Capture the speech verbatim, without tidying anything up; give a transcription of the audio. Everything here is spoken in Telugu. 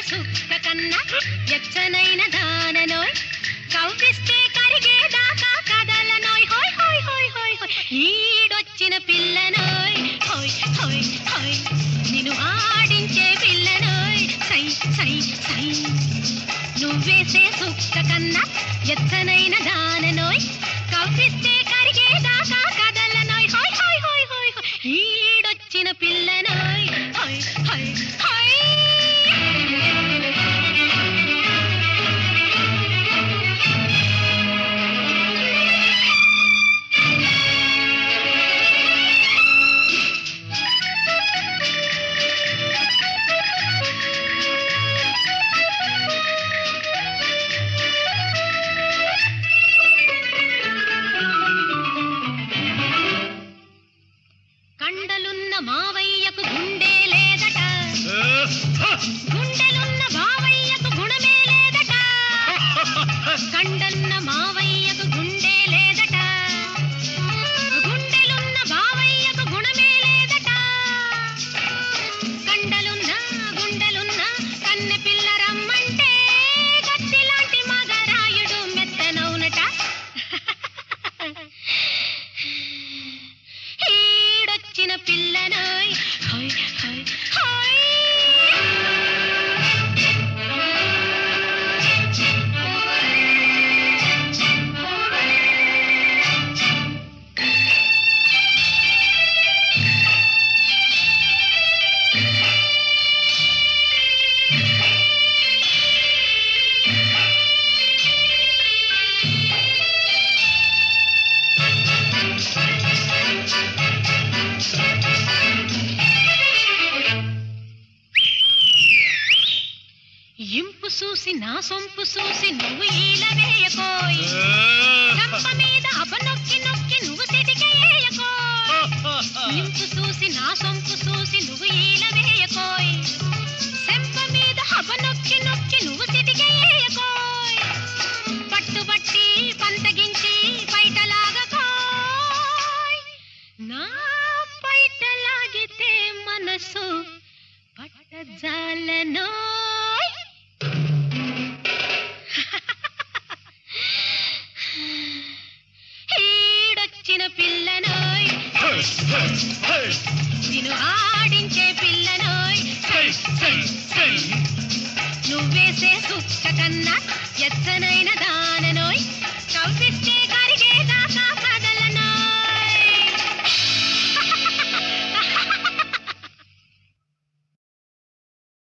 సుక్క కన్నా ఎచ్చనైన దాననోయ్ కవ్విస్తే కరిగేదాకా కదలనోయ్ హోయ్ హోయ్ హోయ్ హోయ్ హోయ్ ఈడొచ్చిన పిల్లనోయ్ హోయ్ హోయ్ హోయ్ నిన్ను ఆడించే పిల్లనోయ్ సై సై సై నువ్వేసే సుక్క కన్నా ఎచ్చనైన దాననోయ్ కవ్విస్తే కరిగేదాకా కదలనోయ్ హోయ్ హోయ్ హోయ్ హోయ్ హోయ్ ఈడొచ్చిన పిల్లనోయ్ హోయ్ హోయ్ హోయ్ కండలున్న మావయ్యకు గుండె లేదట గుండెలున్న బావయ్యకు గుణమే లేదట కండలున్న మావయ్యకు గుండె లేదట గుండెలున్న బావయ్యకు గుణమే లేదట కండలున్న గుండెలున్న కన్నె పిల్ల రమ్మంటే గత్తిలాంటి మగరాయుడు మెత్తనవునట ఈడొచ్చిన పిల్లనోయ్ హోయ్ హోయ్ హోయ్ ఇంపు చూసి నా సొంపు చూసి నువ్వు ఈల వేయకోయ్ గంప మీద అప నొక్కి నొక్కి నువ్వు సిటికేయకోయ్ ఇంపు చూసి నా సొంపు చూసి నువ్వు ఈల వేయకోయ్ సెంప మీద అప నొక్కి నొక్కి నువ్వు సిటికేయకోయ్ పట్టుబట్టి పంతగించి పైటలాగకోయ్ నా పైటలాగితే మనసు పట్టజాలనోయ్ ఈడొచ్చిన పిల్లనోయ్ నిన్ను ఆడించే పిల్లనోయ్ నువ్వేసే సుక్క కన్నా ఎచ్చనైన దాననోయ్ కవ్విస్తే కరిగేదాకా